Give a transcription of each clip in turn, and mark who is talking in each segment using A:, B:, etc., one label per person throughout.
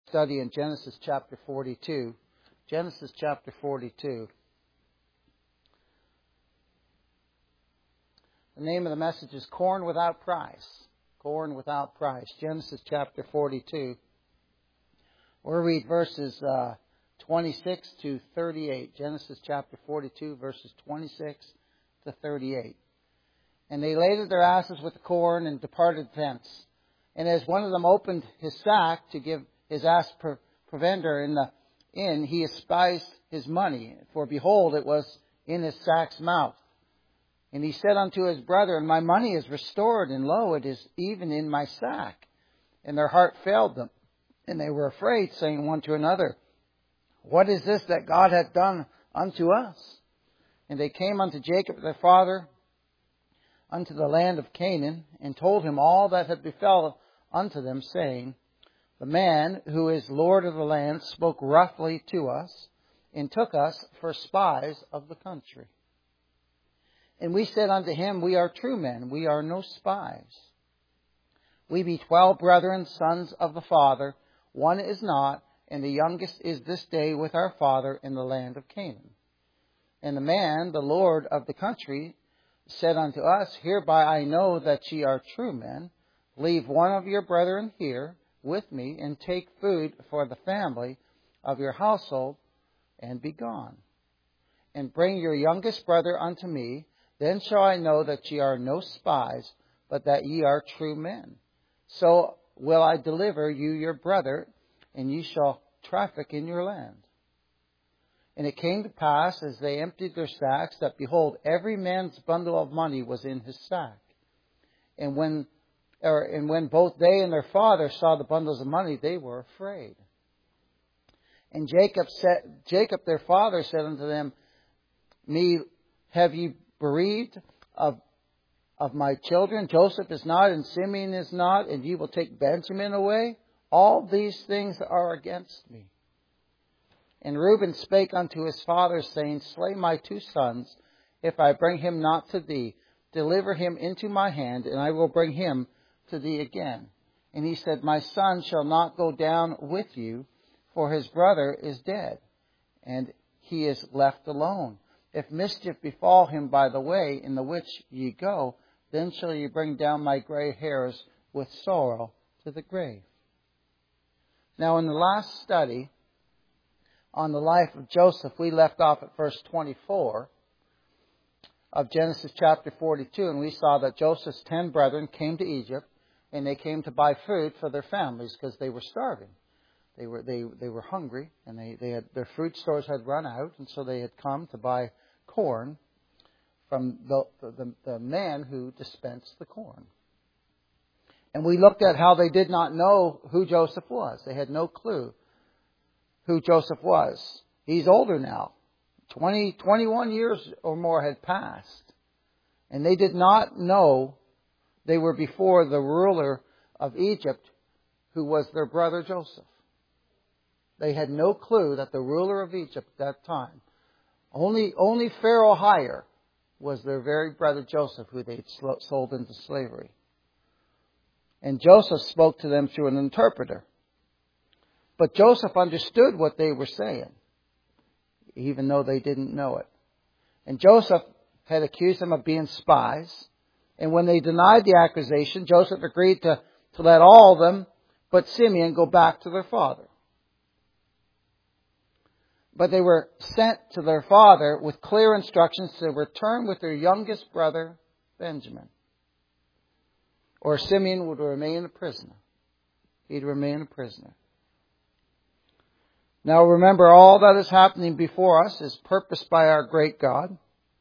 A: Study in Genesis chapter 42. Genesis chapter 42. The name of the message is Corn Without Price. Corn Without Price. Genesis chapter 42. We'll read verses 26 to 38. Genesis chapter 42, verses 26 to 38. And they laded their asses with the corn and departed thence. And as one of them opened his sack to give his ass provender in the inn, he espied his money, for behold, it was in his sack's mouth. And he said unto his brethren, My money is restored, and lo, it is even in my sack. And their heart failed them, and they were afraid, saying one to another, What is this that God hath done unto us? And they came unto Jacob their father, unto the land of Canaan, and told him all that had befell unto them, saying, The man who is Lord of the land spoke roughly to us, and took us for spies of the country. And we said unto him, We are true men, we are no spies. We be 12 brethren, sons of the father. One is not, and the youngest is this day with our father in the land of Canaan. And the man, the Lord of the country, said unto us, Hereby I know that ye are true men. Leave one of your brethren here with me, and take food for the family of your household, and be gone. And bring your youngest brother unto me. Then shall I know that ye are no spies, but that ye are true men. So will I deliver you your brother, and ye shall traffic in your land. And it came to pass, as they emptied their sacks, that behold, every man's bundle of money was in his sack. And when both they and their father saw the bundles of money, they were afraid. And Jacob their father said unto them, Me have ye bereaved of my children? Joseph is not, and Simeon is not, and ye will take Benjamin away? All these things are against me. And Reuben spake unto his father, saying, Slay my 2 sons, if I bring him not to thee. Deliver him into my hand, and I will bring him to thee again. And he said, My son shall not go down with you, for his brother is dead, and he is left alone. If mischief befall him by the way in the which ye go, then shall ye bring down my gray hairs with sorrow to the grave. Now, in the last study on the life of Joseph, we left off at verse 24 of Genesis chapter 42, and we saw that Joseph's 10 brethren came to Egypt, and they came to buy food for their families because they were starving. They were hungry, and they had their food stores had run out, and so they had come to buy corn from the man who dispensed the corn. And we looked at how they did not know who Joseph was. They had no clue who Joseph was. He's older now. 21 years or more had passed. And they did not know they were before the ruler of Egypt, who was their brother Joseph. They had no clue that the ruler of Egypt at that time, only Pharaoh hire, was their very brother Joseph, who they'd sold into slavery. And Joseph spoke to them through an interpreter. But Joseph understood what they were saying, even though they didn't know it. And Joseph had accused them of being spies. And when they denied the accusation, Joseph agreed to let all of them but Simeon go back to their father. But they were sent to their father with clear instructions to return with their youngest brother, Benjamin. Or Simeon would remain a prisoner. He'd remain a prisoner. Now remember, all that is happening before us is purposed by our great God.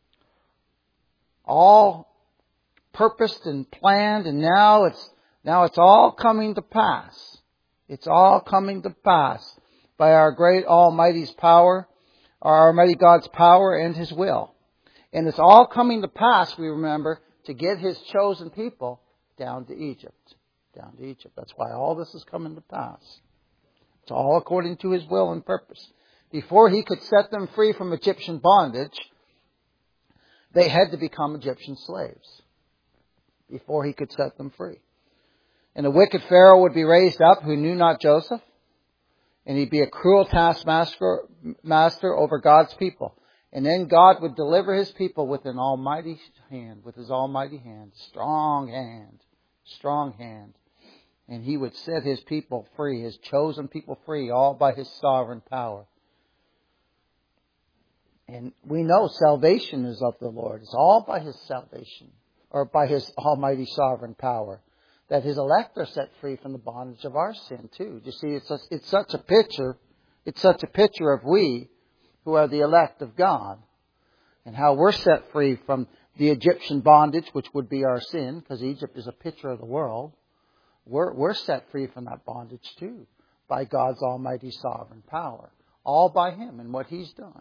A: All purposed and planned, and now it's all coming to pass. It's all coming to pass by our great Almighty's power, our Almighty God's power and His will. And it's all coming to pass, we remember, to get His chosen people down to Egypt. Down to Egypt. That's why all this is coming to pass. It's all according to His will and purpose. Before He could set them free from Egyptian bondage, they had to become Egyptian slaves before He could set them free. And a wicked Pharaoh would be raised up who knew not Joseph. And he'd be a cruel taskmaster over God's people. And then God would deliver His people with an almighty hand, with His almighty hand, strong hand. And He would set His people free, His chosen people free, all by His sovereign power. And we know salvation is of the Lord. It's all by His salvation, or by His almighty sovereign power, that His elect are set free from the bondage of our sin too. You see, it's such a picture. It's such a picture of we who are the elect of God, and how we're set free from the Egyptian bondage, which would be our sin, because Egypt is a picture of the world. We're set free from that bondage too, by God's almighty sovereign power, all by Him and what He's done.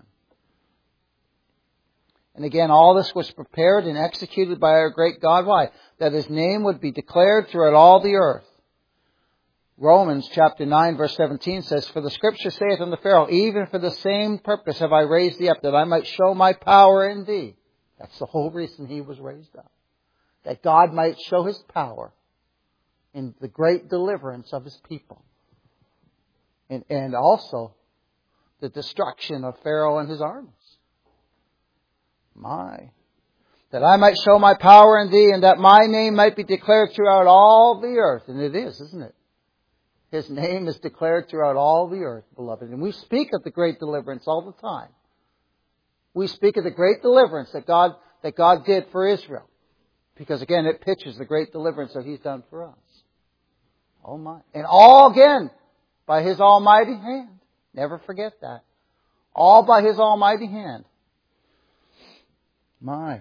A: And again, all this was prepared and executed by our great God. Why? That His name would be declared throughout all the earth. Romans chapter 9 verse 17 says, "For the Scripture saith unto Pharaoh, even for the same purpose have I raised thee up, that I might show my power in thee." That's the whole reason He was raised up. That God might show His power in the great deliverance of His people. And also the destruction of Pharaoh and his armies. That I might show my power in thee, and that my name might be declared throughout all the earth. And it is, isn't it? His name is declared throughout all the earth, beloved. And we speak of the great deliverance all the time. We speak of the great deliverance that God did for Israel. Because again, it pictures the great deliverance that He's done for us. Oh my. And all again, by His almighty hand. Never forget that. All by His almighty hand. My.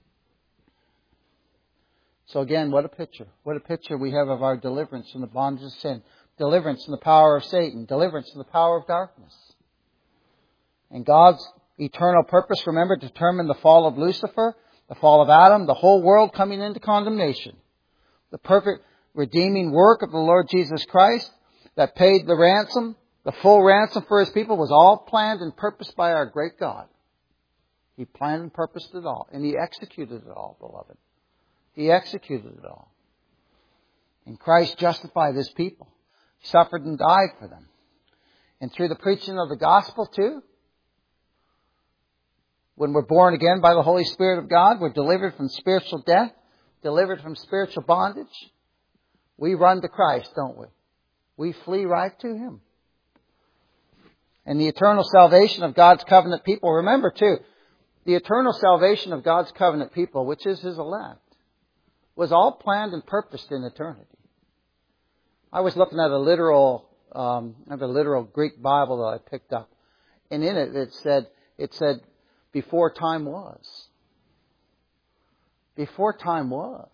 A: So again, what a picture. What a picture we have of our deliverance from the bondage of sin. Deliverance from the power of Satan. Deliverance from the power of darkness. And God's eternal purpose, remember, determined the fall of Lucifer, the fall of Adam, the whole world coming into condemnation. The perfect redeeming work of the Lord Jesus Christ that paid the ransom, the full ransom for His people, was all planned and purposed by our great God. He planned and purposed it all. And He executed it all, beloved. He executed it all. And Christ justified His people. He suffered and died for them. And through the preaching of the gospel too, when we're born again by the Holy Spirit of God, we're delivered from spiritual death, delivered from spiritual bondage. We run to Christ, don't we? We flee right to Him. And the eternal salvation of God's covenant people, remember too, the eternal salvation of God's covenant people, which is His elect, was all planned and purposed in eternity. I was looking at a literal Greek Bible that I picked up. And in it, it said, before time was. Before time was.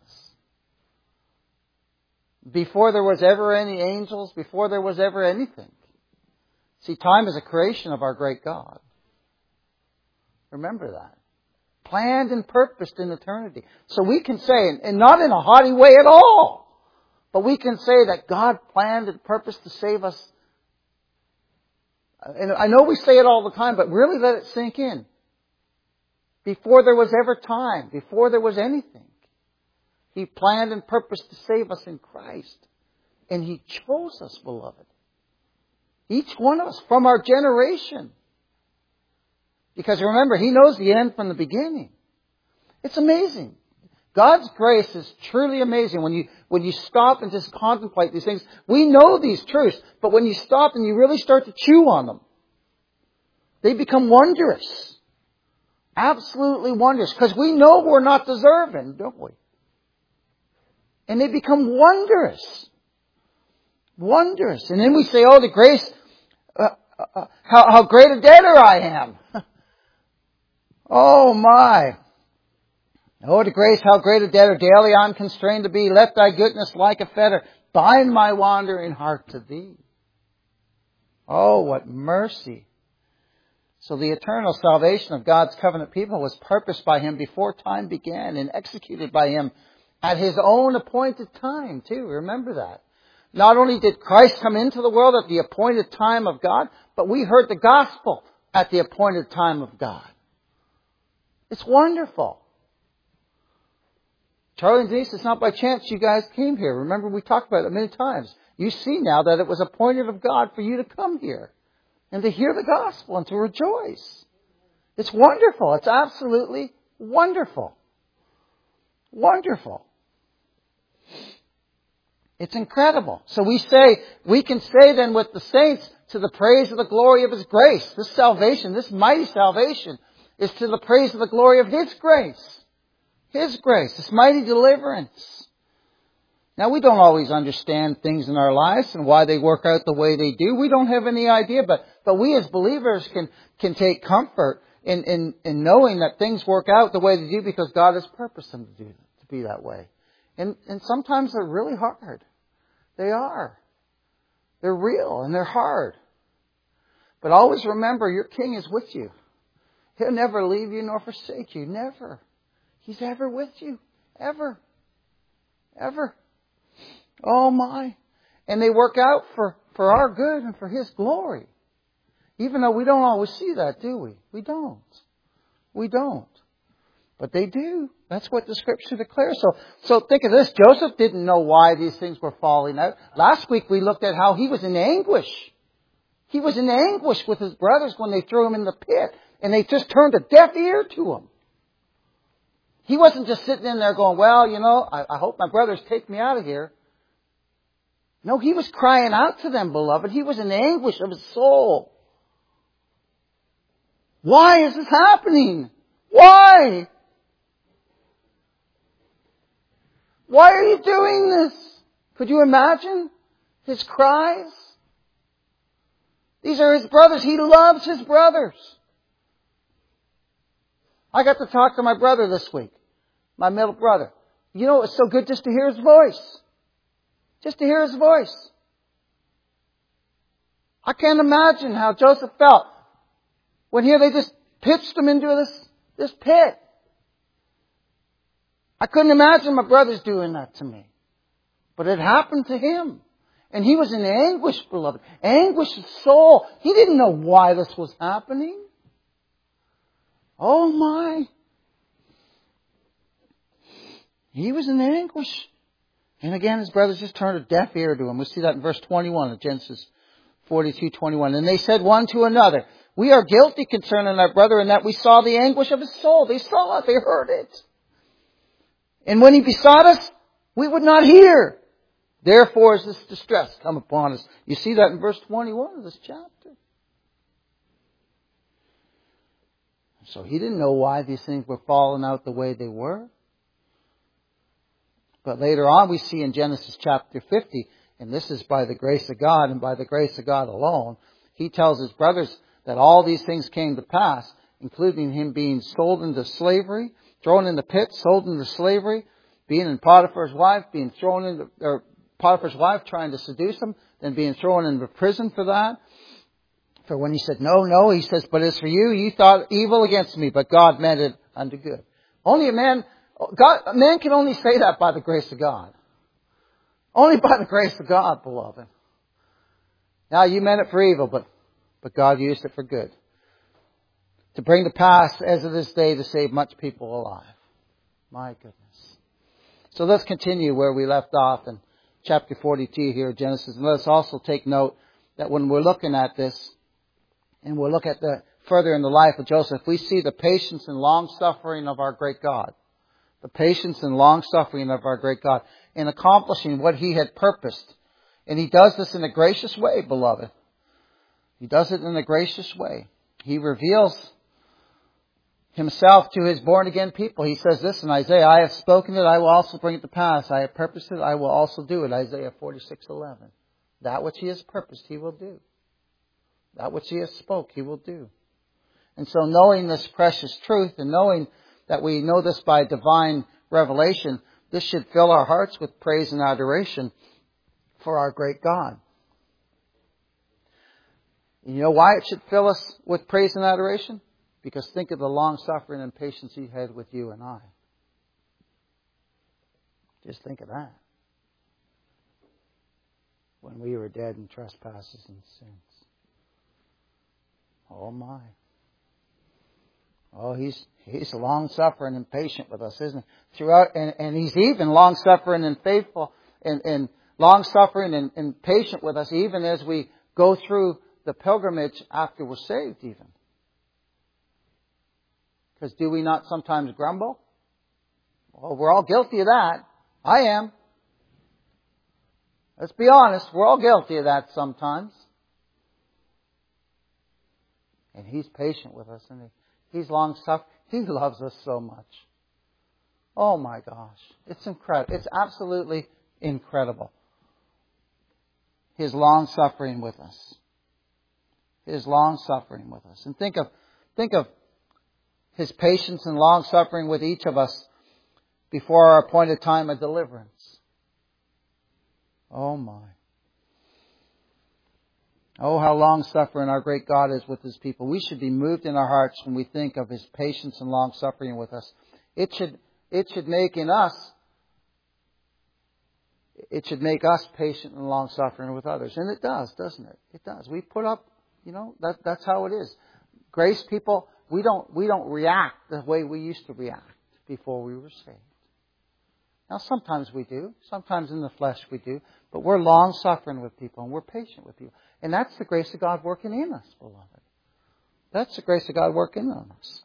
A: Before there was ever any angels, before there was ever anything. See, time is a creation of our great God. Remember that. Planned and purposed in eternity. So we can say, and not in a haughty way at all, but we can say that God planned and purposed to save us. And I know we say it all the time, but really let it sink in. Before there was ever time, before there was anything, He planned and purposed to save us in Christ. And He chose us, beloved. Each one of us from our generation. Because remember, He knows the end from the beginning. It's amazing. God's grace is truly amazing. When you stop and just contemplate these things, we know these truths, but when you stop and you really start to chew on them, they become wondrous. Absolutely wondrous. Because we know we're not deserving, don't we? And they become wondrous. Wondrous. And then we say, oh, the grace, how great a debtor I am. Oh my. Oh, the grace, how great a debtor daily I'm constrained to be. Let Thy goodness like a fetter bind my wandering heart to Thee. Oh, what mercy. So the eternal salvation of God's covenant people was purposed by Him before time began and executed by Him at His own appointed time too. Remember that. Not only did Christ come into the world at the appointed time of God, but we heard the gospel at the appointed time of God. It's wonderful. Charlie and Denise, it's not by chance you guys came here. Remember, we talked about it many times. You see now that it was appointed of God for you to come here and to hear the gospel and to rejoice. It's wonderful. It's absolutely wonderful. Wonderful. It's incredible. So we can say then with the saints, to the praise of the glory of His grace. This salvation, this mighty salvation, is to the praise of the glory of His grace. His grace, this mighty deliverance. Now, we don't always understand things in our lives and why they work out the way they do. We don't have any idea, but we as believers can take comfort in knowing that things work out the way they do because God has purposed them to be that way. And sometimes they're really hard. They are. They're real and they're hard. But always remember, your King is with you. He'll never leave you nor forsake you. Never. He's ever with you. Ever. Ever. Oh my. And they work out for our good and for His glory. Even though we don't always see that, do we? We don't. We don't. But they do. That's what the Scripture declares. So think of this. Joseph didn't know why these things were falling out. Last week we looked at how he was in anguish. He was in anguish with his brothers when they threw him in the pit. And they just turned a deaf ear to him. He wasn't just sitting in there going, well, I hope my brothers take me out of here. No, he was crying out to them, beloved. He was in anguish of his soul. Why is this happening? Why? Why are you doing this? Could you imagine his cries? These are his brothers. He loves his brothers. I got to talk to my brother this week. My middle brother. It's so good just to hear his voice. Just to hear his voice. I can't imagine how Joseph felt when here they just pitched him into this pit. I couldn't imagine my brothers doing that to me. But it happened to him. And he was in anguish, beloved. Anguish of soul. He didn't know why this was happening. Oh my. He was in anguish. And again, his brothers just turned a deaf ear to him. We see that in verse 21 of Genesis 42:21. And they said one to another, we are guilty concerning our brother in that we saw the anguish of his soul. They saw it. They heard it. And when he besought us, we would not hear. Therefore is this distress come upon us. You see that in verse 21 of this chapter. So he didn't know why these things were falling out the way they were. But later on we see in Genesis chapter 50, and this is by the grace of God and by the grace of God alone, he tells his brothers that all these things came to pass, including him being sold into slavery, thrown in the pit, sold into slavery, being in Potiphar's wife, being thrown into, or Potiphar's wife trying to seduce him, then being thrown into prison for that. For when he said, no, he says, but as for you, you thought evil against me, but God meant it unto good. A man can only say that by the grace of God. Only by the grace of God, beloved. Now you meant it for evil, but God used it for good. To bring to pass as of this day to save much people alive. My goodness. So let's continue where we left off in chapter 42 here of Genesis. And let's also take note that when we're looking at this, and we'll look at further in the life of Joseph, we see the patience and long-suffering of our great God. The patience and long-suffering of our great God in accomplishing what He had purposed. And He does this in a gracious way, beloved. He does it in a gracious way. He reveals Himself to His born-again people. He says this in Isaiah, I have spoken it, I will also bring it to pass. I have purposed it, I will also do it. Isaiah 46:11. That which He has purposed, He will do. That which He has spoke, He will do. And so knowing this precious truth and knowing that we know this by divine revelation, this should fill our hearts with praise and adoration for our great God. And you know why it should fill us with praise and adoration? Because think of the long-suffering and patience He had with you and I. Just think of that. When we were dead in trespasses and sins. Oh my. Oh, He's long-suffering and patient with us, isn't He? Throughout, and He's even long-suffering and faithful and long-suffering and patient with us even as we go through the pilgrimage after we're saved even. Because do we not sometimes grumble? Well, we're all guilty of that. I am. Let's be honest, we're all guilty of that sometimes. And He's patient with us, and He's long-suffering. He loves us so much. Oh my gosh. It's incredible. It's absolutely incredible. His long-suffering with us. His long-suffering with us. And think of His patience and long-suffering with each of us before our appointed time of deliverance. Oh my. Oh, how long-suffering our great God is with His people. We should be moved in our hearts when we think of His patience and long-suffering with us. It should make us patient and long-suffering with others. And it does, doesn't it? It does. We put up, that's how it is. Grace people, we don't react the way we used to react before we were saved. Now, sometimes we do. Sometimes in the flesh we do. But we're long-suffering with people and we're patient with people. And that's the grace of God working in us, beloved. That's the grace of God working on us.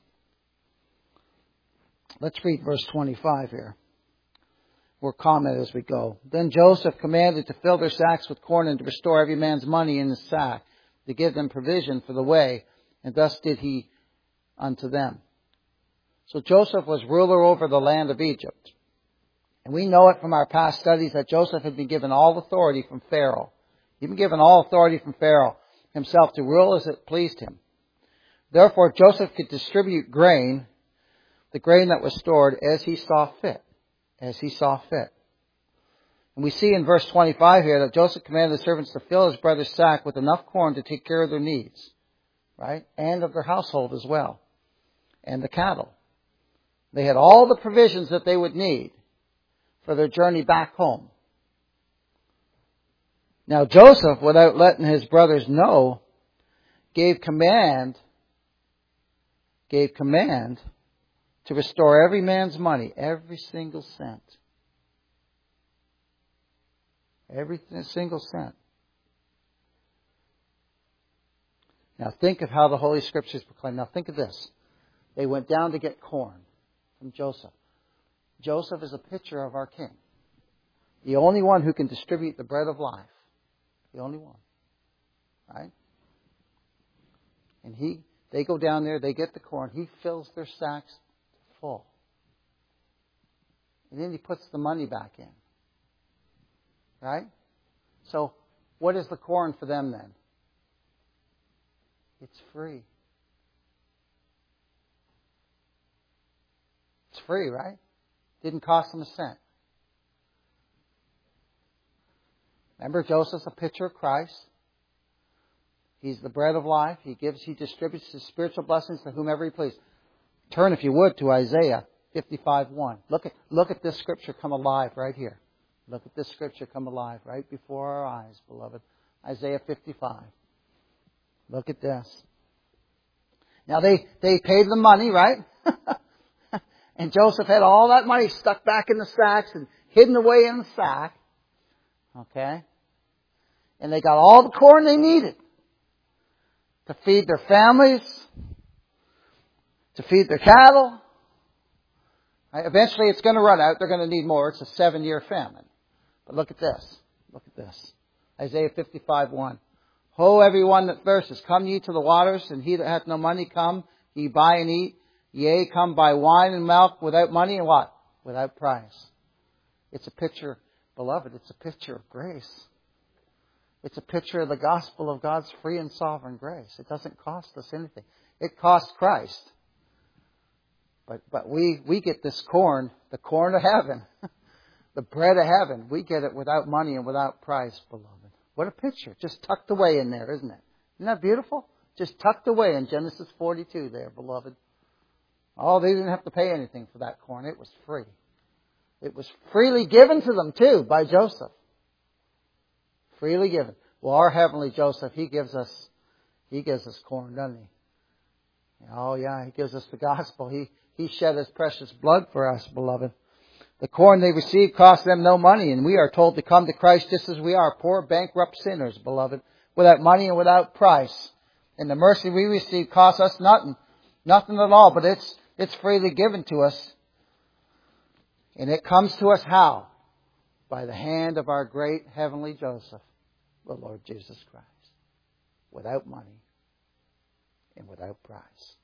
A: Let's read verse 25 here. We'll comment as we go. Then Joseph commanded to fill their sacks with corn and to restore every man's money in his sack, to give them provision for the way. And thus did he unto them. So Joseph was ruler over the land of Egypt. And we know it from our past studies that Joseph had been given all authority from Pharaoh. He'd been given all authority from Pharaoh himself to rule as it pleased him. Therefore, Joseph could distribute grain, the grain that was stored, as he saw fit. As he saw fit. And we see in verse 25 here that Joseph commanded the servants to fill his brother's sack with enough corn to take care of their needs. Right? And of their household as well. And the cattle. They had all the provisions that they would need for their journey back home. Now Joseph, without letting his brothers know, gave command to restore every man's money, every single cent. Every single cent. Now think of how the Holy Scriptures proclaim. Now think of this. They went down to get corn from Joseph. Joseph is a picture of our King. The only one who can distribute the bread of life. The only one. Right? And they go down there, they get the corn. He fills their sacks full. And then he puts the money back in. Right? So, what is the corn for them then? It's free. It's free, right? Didn't cost them a cent. Remember, Joseph's a picture of Christ. He's the bread of life. He distributes his spiritual blessings to whomever he pleases. Turn, if you would, to Isaiah 55:1. Look at this scripture come alive right here. Look at this scripture come alive right before our eyes, beloved. Isaiah 55. Look at this. Now they paid the money, right? And Joseph had all that money stuck back in the sacks and hidden away in the sack. Okay? And they got all the corn they needed to feed their families, to feed their cattle. Right? Eventually it's going to run out. They're going to need more. It's a 7-year famine. But look at this. Look at this. Isaiah 55:1. Ho, everyone that thirsteth, come ye to the waters, and he that hath no money, come, ye buy and eat. Yea, come buy wine and milk without money and what? Without price. It's a picture, beloved, it's a picture of grace. It's a picture of the gospel of God's free and sovereign grace. It doesn't cost us anything. It costs Christ. But we get this corn, the corn of heaven, the bread of heaven. We get it without money and without price, beloved. What a picture. Just tucked away in there, isn't it? Isn't that beautiful? Just tucked away in Genesis 42 there, beloved. Oh, they didn't have to pay anything for that corn. It was free. It was freely given to them, too, by Joseph. Freely given. Well, our heavenly Joseph, he gives us corn, doesn't he? Oh, yeah, he gives us the gospel. He shed his precious blood for us, beloved. The corn they received cost them no money, and we are told to come to Christ just as we are, poor, bankrupt sinners, beloved, without money and without price. And the mercy we receive costs us nothing at all, but it's freely given to us. And it comes to us how? By the hand of our great heavenly Joseph, the Lord Jesus Christ. Without money and without price.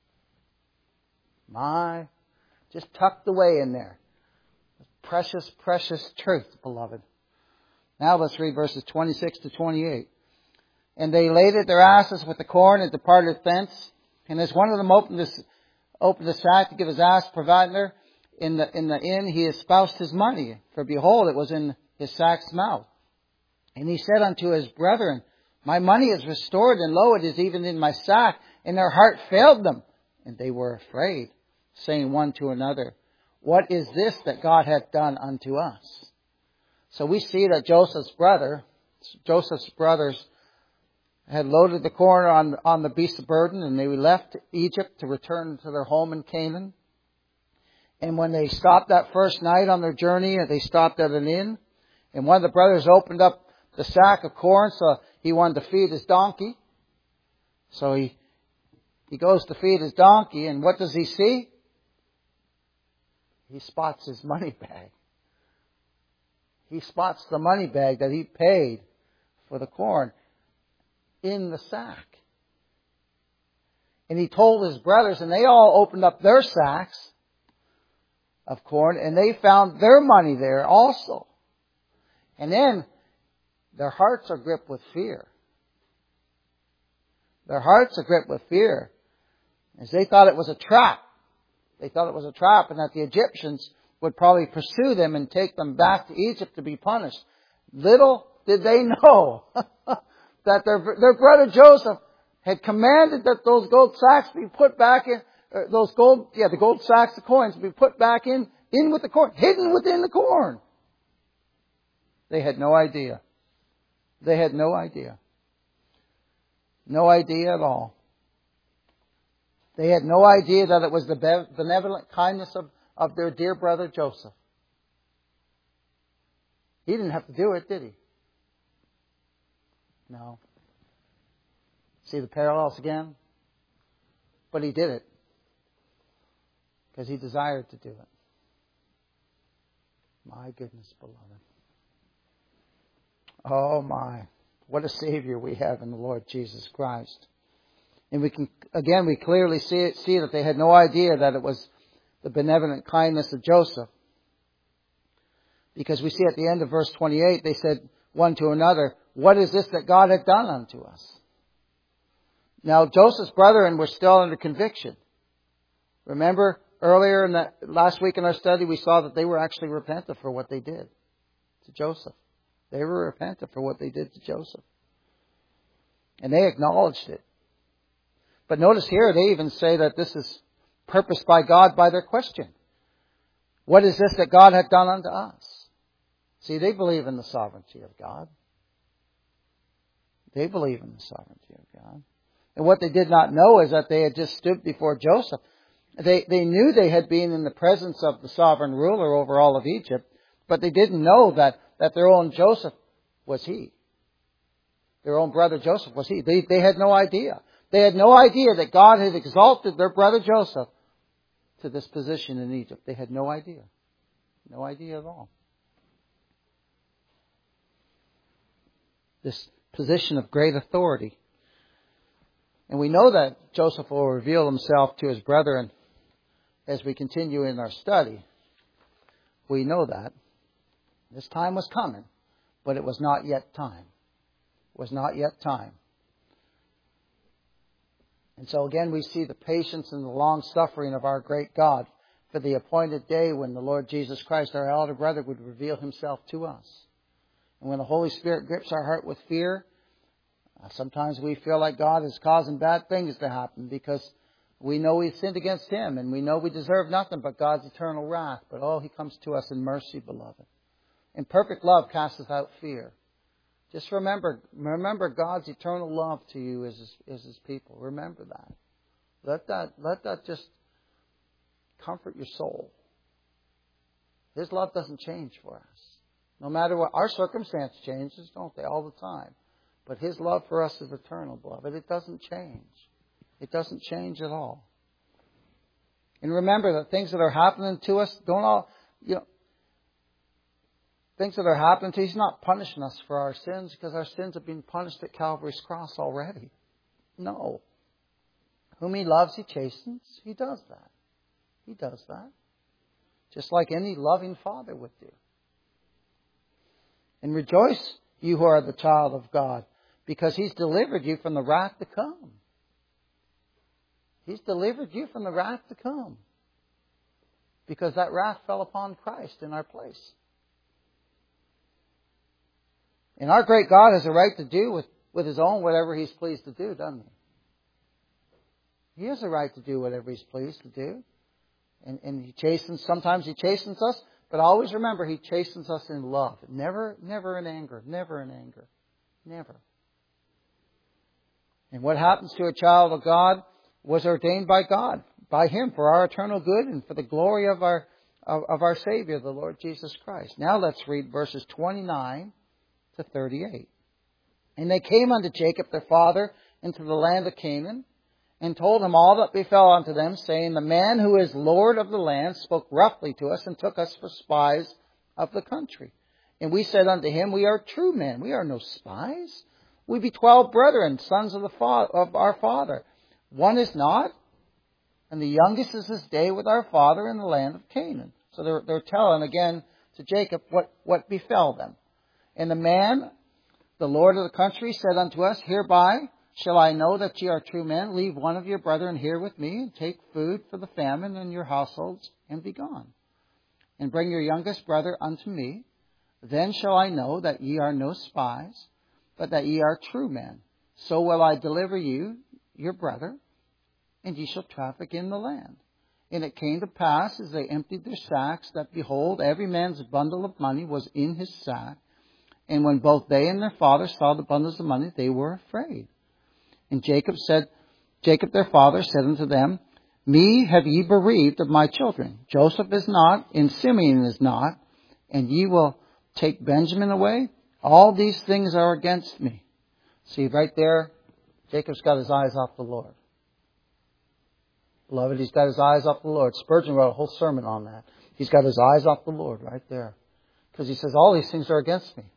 A: Just tucked away in there. Precious, precious truth, beloved. Now let's read verses 26 to 28. And they laded their asses with the corn and departed thence. And as one of them opened the sack to give his ass provender in the inn, he espoused his money. For behold, it was in his sack's mouth. And he said unto his brethren, My money is restored, and lo, it is even in my sack. And their heart failed them. And they were afraid, saying one to another, What is this that God hath done unto us? So we see that Joseph's brothers had loaded the corn on the beasts of burden, and they left Egypt to return to their home in Canaan. And when they stopped that first night on their journey, they stopped at an inn. And one of the brothers opened up the sack of corn, so he wanted to feed his donkey. So he goes to feed his donkey, and what does he see? He spots his money bag. He spots the money bag that he paid for the corn in the sack. And he told his brothers, and they all opened up their sacks of corn, and they found their money there also. And then their hearts are gripped with fear. Their hearts are gripped with fear, as they thought it was a trap. They thought it was a trap, and that the Egyptians would probably pursue them and take them back to Egypt to be punished. Little did they know that their brother Joseph had commanded that those gold sacks be put back in, the gold sacks, the coins, be put back in with the corn, hidden within the corn. They had no idea. They had no idea. No idea at all. They had no idea that it was the benevolent kindness of their dear brother Joseph. He didn't have to do it, did he? No. See the parallels again? But he did it because he desired to do it. My goodness, beloved. Oh my. What a Savior we have in the Lord Jesus Christ. And we clearly see that they had no idea that it was the benevolent kindness of Joseph. Because we see at the end of verse 28, they said one to another, What is this that God hath done unto us? Now, Joseph's brethren were still under conviction. Remember, earlier last week in our study, we saw that they were actually repentant for what they did to Joseph. They were repentant for what they did to Joseph. And they acknowledged it. But notice here, they even say that this is purposed by God by their question. What is this that God hath done unto us? See, they believe in the sovereignty of God. They believe in the sovereignty of God. And what they did not know is that they had just stood before Joseph. They knew they had been in the presence of the sovereign ruler over all of Egypt, but they didn't know that their own Joseph was he. Their own brother Joseph was he. They had no idea. They had no idea that God had exalted their brother Joseph to this position in Egypt. They had no idea. No idea at all. This position of great authority. And we know that Joseph will reveal himself to his brethren as we continue in our study. We know that. This time was coming, but it was not yet time. It was not yet time. And so again we see the patience and the long suffering of our great God for the appointed day when the Lord Jesus Christ, our elder brother, would reveal himself to us. And when the Holy Spirit grips our heart with fear, sometimes we feel like God is causing bad things to happen because we know we've sinned against Him and we know we deserve nothing but God's eternal wrath. But He comes to us in mercy, beloved. And perfect love casteth out fear. Just remember God's eternal love to you as His people. Remember that. Let that just comfort your soul. His love doesn't change for us. No matter what, our circumstance changes, don't they, all the time. But His love for us is eternal, beloved. It doesn't change. It doesn't change at all. And remember that things that are happening to us things that are happening to us, He's not punishing us for our sins because our sins have been punished at Calvary's cross already. No. Whom He loves, He chastens. He does that. He does that. Just like any loving father would do. And rejoice, you who are the child of God, because He's delivered you from the wrath to come. He's delivered you from the wrath to come. Because that wrath fell upon Christ in our place. And our great God has a right to do with His own whatever He's pleased to do, doesn't He? He has a right to do whatever He's pleased to do. And He chastens, sometimes He chastens us, but always remember He chastens us in love. Never in anger. Never in anger. Never. And what happens to a child of God was ordained by God, by Him, for our eternal good and for the glory of our Savior, the Lord Jesus Christ. Now let's read verses 29 to 38. And they came unto Jacob their father into the land of Canaan, and told him all that befell unto them, saying, the man who is Lord of the land spoke roughly to us, and took us for spies of the country. And we said unto him, we are true men, we are no spies. We be 12 brethren, sons of our father. One is not, and the youngest is this day with our father in the land of Canaan. So they're telling again to Jacob what befell them. And the man, the Lord of the country, said unto us, hereby shall I know that ye are true men? Leave one of your brethren here with me, and take food for the famine in your households, and be gone. And bring your youngest brother unto me. Then shall I know that ye are no spies, but that ye are true men. So will I deliver you, your brother, and ye shall traffic in the land. And it came to pass, as they emptied their sacks, that behold, every man's bundle of money was in his sack. And when both they and their father saw the bundles of money, they were afraid. And Jacob their father said unto them, me have ye bereaved of my children. Joseph is not, and Simeon is not, and ye will take Benjamin away. All these things are against me. See, right there, Jacob's got his eyes off the Lord. Beloved, he's got his eyes off the Lord. Spurgeon wrote a whole sermon on that. He's got his eyes off the Lord right there. Because he says, all these things are against me.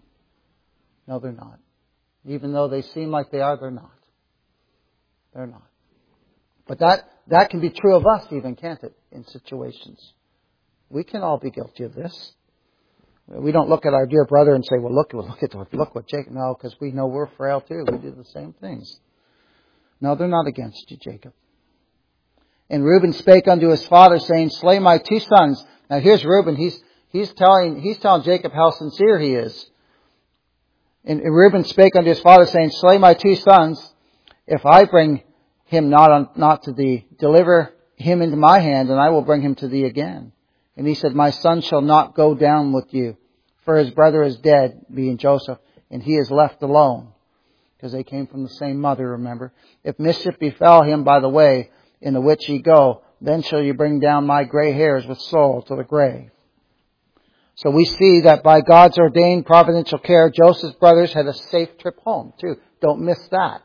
A: No, they're not. Even though they seem like they are, they're not. They're not. But that can be true of us even, can't it, in situations? We can all be guilty of this. We don't look at our dear brother and say, well, look what Jacob... No, because we know we're frail too. We do the same things. No, they're not against you, Jacob. And Reuben spake unto his father, saying, slay my 2 sons. Now here's Reuben. He's telling Jacob how sincere he is. And Reuben spake unto his father, saying, slay my 2 sons, if I bring him not to thee, deliver him into my hand, and I will bring him to thee again. And he said, my son shall not go down with you, for his brother is dead, being Joseph, and he is left alone. Because they came from the same mother, remember. If mischief befell him by the way in the which ye go, then shall you bring down my gray hairs with sorrow to the grave. So we see that by God's ordained providential care, Joseph's brothers had a safe trip home, too. Don't miss that.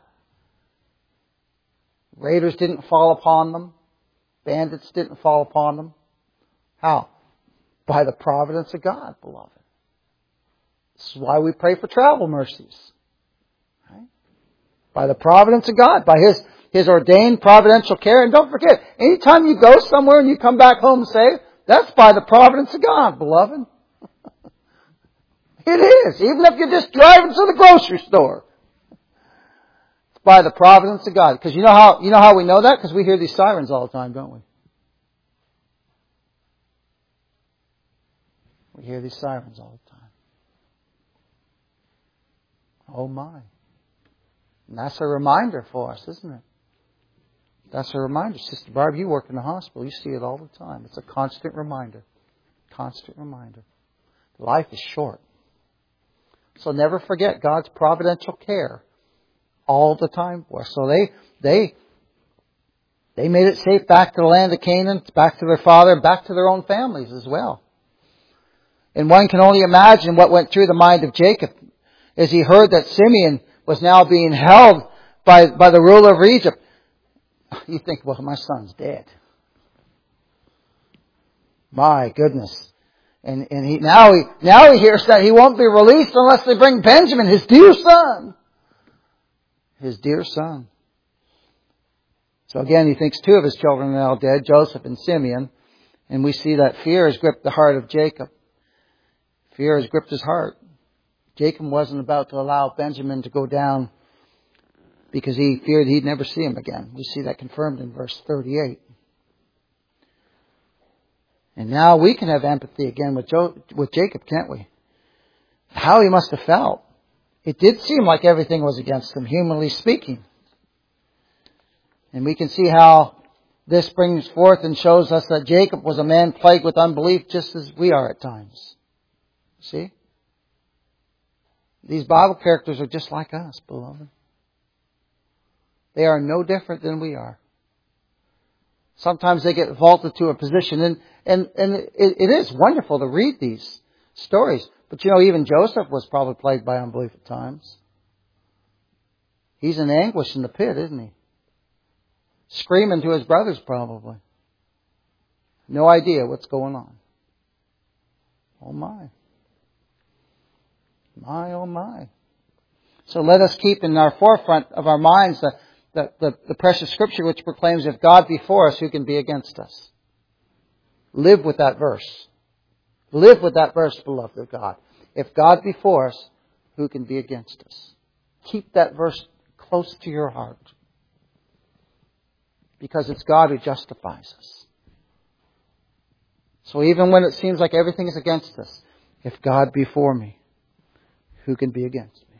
A: Raiders didn't fall upon them. Bandits didn't fall upon them. How? By the providence of God, beloved. This is why we pray for travel mercies. Right? By the providence of God, by His ordained providential care. And don't forget, anytime you go somewhere and you come back home safe, that's by the providence of God, beloved. It is. Even if you're just driving to the grocery store. It's by the providence of God. Because you know how we know that? Because we hear these sirens all the time, don't we? We hear these sirens all the time. Oh my. And that's a reminder for us, isn't it? That's a reminder. Sister Barb, you work in the hospital. You see it all the time. It's a constant reminder. Constant reminder. Life is short. So never forget God's providential care all the time for us. So they made it safe back to the land of Canaan, back to their father, back to their own families as well. And one can only imagine what went through the mind of Jacob as he heard that Simeon was now being held by the ruler of Egypt. You think, well, my son's dead. My goodness. And now he hears that he won't be released unless they bring Benjamin, his dear son. His dear son. So again, he thinks two of his children are now dead, Joseph and Simeon. And we see that fear has gripped the heart of Jacob. Fear has gripped his heart. Jacob wasn't about to allow Benjamin to go down because he feared he'd never see him again. We see that confirmed in verse 38. And now we can have empathy again with Jacob, can't we? How he must have felt. It did seem like everything was against him, humanly speaking. And we can see how this brings forth and shows us that Jacob was a man plagued with unbelief just as we are at times. See? These Bible characters are just like us, beloved. They are no different than we are. Sometimes they get vaulted to a position, and it is wonderful to read these stories. But even Joseph was probably plagued by unbelief at times. He's in anguish in the pit, isn't he? Screaming to his brothers probably. No idea what's going on. Oh my. My, oh my. So let us keep in our forefront of our minds the precious scripture which proclaims, if God be for us, who can be against us? Live with that verse. Live with that verse, beloved of God. If God be for us, who can be against us? Keep that verse close to your heart. Because it's God who justifies us. So even when it seems like everything is against us, if God be for me, who can be against me?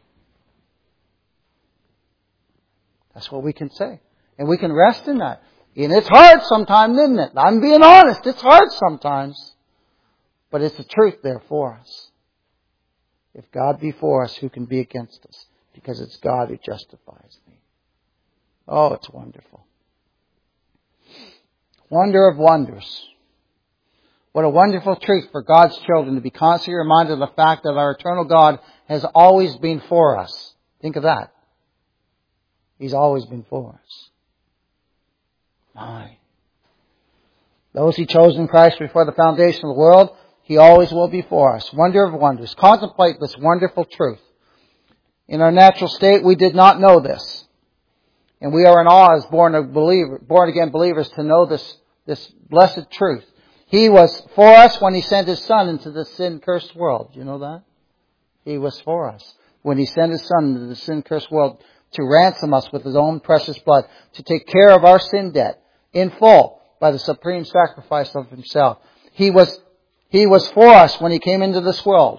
A: That's what we can say. And we can rest in that. And it's hard sometimes, isn't it? I'm being honest. It's hard sometimes. But it's the truth there for us. If God be for us, who can be against us? Because it's God who justifies me. Oh, it's wonderful. Wonder of wonders. What a wonderful truth for God's children to be constantly reminded of the fact that our eternal God has always been for us. Think of that. He's always been for us. My. Those He chose in Christ before the foundation of the world, He always will be for us. Wonder of wonders. Contemplate this wonderful truth. In our natural state, we did not know this. And we are in awe as born again believers to know this blessed truth. He was for us when He sent His Son into the sin-cursed world. You know that? He was for us when He sent His Son into the sin-cursed world to ransom us with His own precious blood, to take care of our sin debt in full by the supreme sacrifice of Himself. He was for us when He came into this world.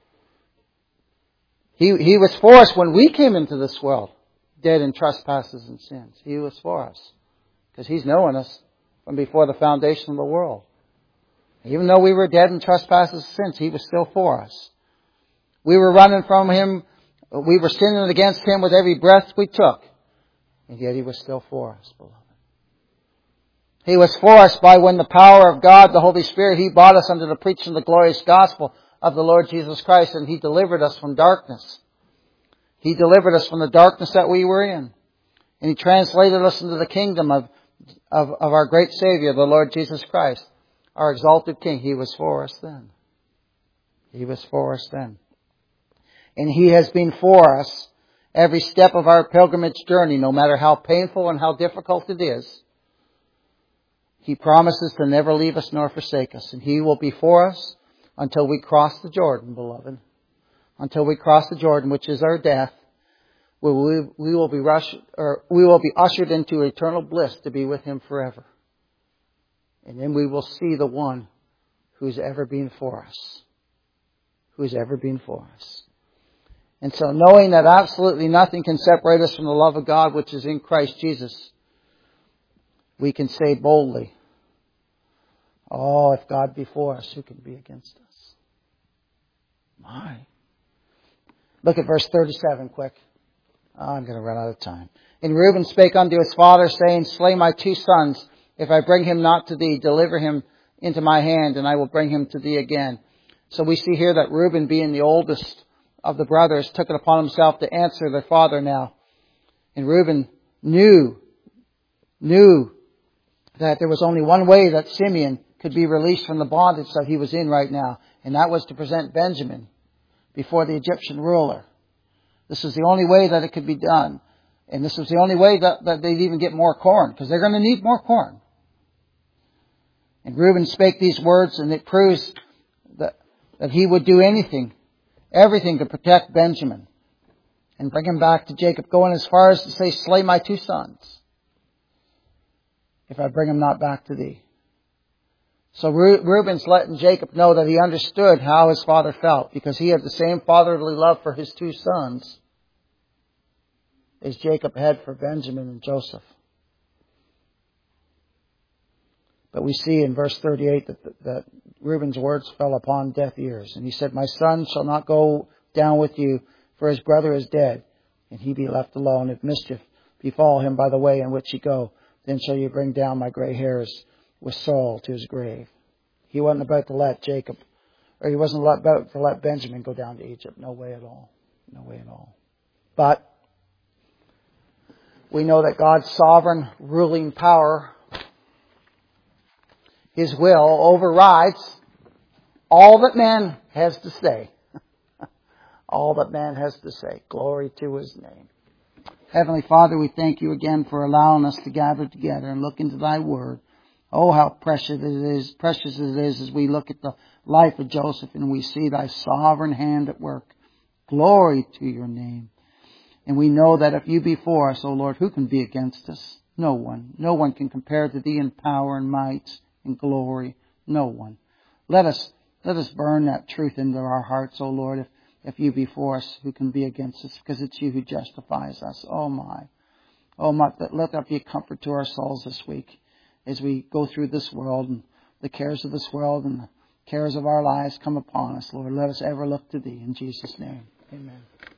A: He was for us when we came into this world, dead in trespasses and sins. He was for us because He's known us from before the foundation of the world. Even though we were dead in trespasses and sins, He was still for us. We were running from Him. We were sinning against Him with every breath we took. And yet He was still for us, beloved. He was for us by when the power of God, the Holy Spirit, He brought us under the preaching of the glorious gospel of the Lord Jesus Christ, and He delivered us from darkness. He delivered us from the darkness that we were in. And He translated us into the kingdom of our great Savior, the Lord Jesus Christ, our exalted King. He was for us then. He was for us then. And He has been for us every step of our pilgrimage journey, no matter how painful and how difficult it is. He promises to never leave us nor forsake us. And He will be for us until we cross the Jordan, beloved. Until we cross the Jordan, which is our death. We will be ushered into eternal bliss to be with Him forever. And then we will see the one who's ever been for us. Who's ever been for us. And so knowing that absolutely nothing can separate us from the love of God which is in Christ Jesus, we can say boldly, oh, if God be for us, who can be against us? My. Look at verse 37 quick. Oh, I'm going to run out of time. And Reuben spake unto his father, saying, slay my two sons. If I bring him not to thee, deliver him into my hand, and I will bring him to thee again. So we see here that Reuben, being the oldest of the brothers, took it upon himself to answer their father now. And Reuben knew that there was only one way that Simeon could be released from the bondage that he was in right now. And that was to present Benjamin before the Egyptian ruler. This was the only way that it could be done. And this was the only way that they'd even get more corn, because they're going to need more corn. And Reuben spake these words, and it proves that he would do everything to protect Benjamin and bring him back to Jacob, going as far as to say, slay my 2 sons, if I bring him not back to thee. So Reuben's letting Jacob know that he understood how his father felt, because he had the same fatherly love for his 2 sons as Jacob had for Benjamin and Joseph. But we see in verse 38 that Reuben's words fell upon deaf ears. And he said, my son shall not go down with you, for his brother is dead, and he be left alone. If mischief befall him by the way in which he go, then shall you bring down my gray hairs with Saul to his grave. He wasn't about to let Jacob, or he wasn't about to let Benjamin go down to Egypt. No way at all. No way at all. But we know that God's sovereign ruling power, His will, overrides all that man has to say. All that man has to say. Glory to His name. Heavenly Father, we thank You again for allowing us to gather together and look into Thy Word. Oh, how precious it is as we look at the life of Joseph and we see Thy sovereign hand at work. Glory to Your name. And we know that if You be for us, O Lord, who can be against us? No one. No one can compare to Thee in power and might and glory. No one. Let us burn that truth into our hearts, O Lord. If You be for us, who can be against us? Because it's You who justifies us. Oh my. Oh my. Let that be a comfort to our souls this week as we go through this world and the cares of this world and the cares of our lives come upon us, Lord. Let us ever look to Thee. In Jesus' name. Amen.